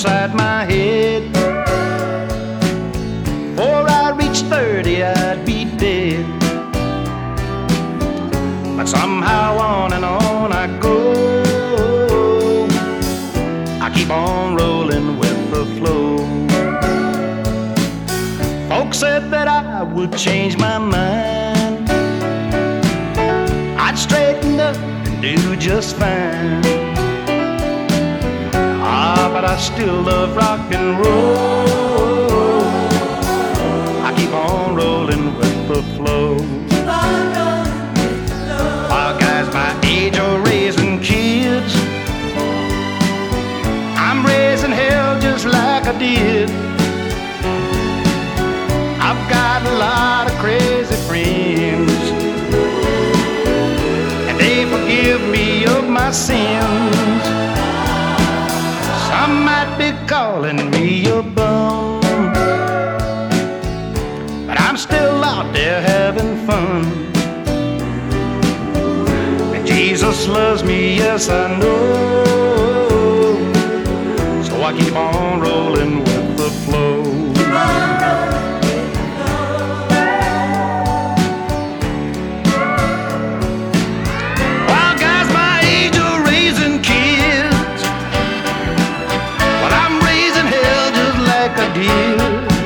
upside my head. Before I reached 30, I'd be dead. But somehow on and on I go. I keep on rolling with the flow. Folks said that I would change my mind. I'd straighten up and do just fine. But I still love rock and roll. I keep on rolling with the flow. While guys my age are raising kids, I'm raising hell just like I did. I've got a lot of crazy friends, and they forgive me of my sins. Some might be calling me a bum, but I'm still out there having fun. And Jesus loves me, yes I know. So I keep on rolling with the flow. While guys my age are raising kids, but I'm raising hell just like I did.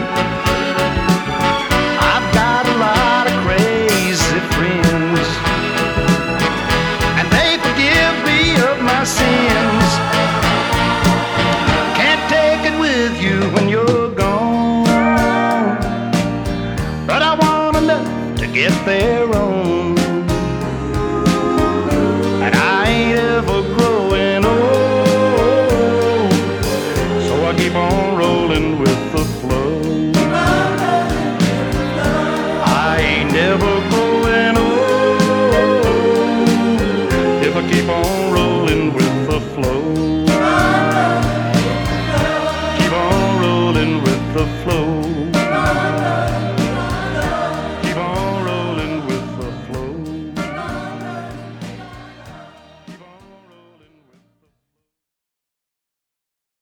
I've got a lot of crazy friends, and they forgive me of my sins. Can't take it with you when you're gone, but I want enough to get there